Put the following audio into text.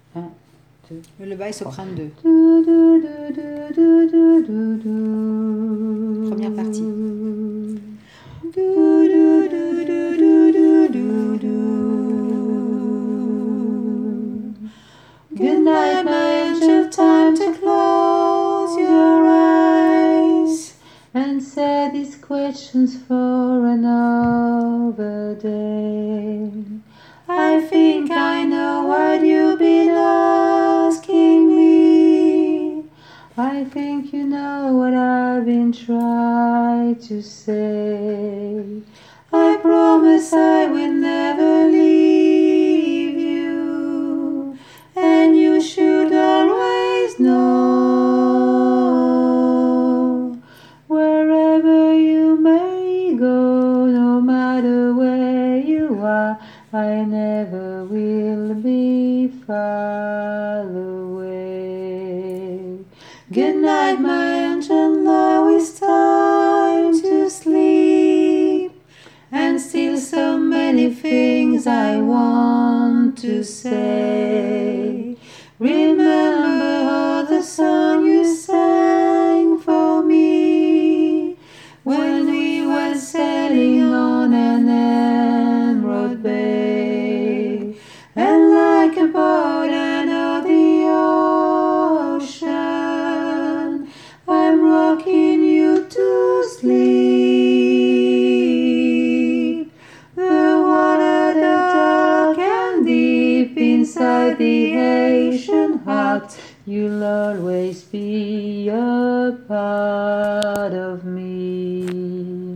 1, 2. Le bas est soprano 2. Première partie. Good night, my angel, time to close your eyes and say these questions for another day. I think I know what you've been asking me. I think you know what I've been trying to say. I promise I will never leave you, and you should always know, wherever you may go, no matter where you are, I never will be far away. Good night, my angel, now it's time to sleep, and still so many things I want to say. Remember all the song you sang for me when we were sailing on an emerald bay, and like a boat out the ocean, I'm rocking you to sleep. The water dark and deep inside the Asian heart, you'll always be a part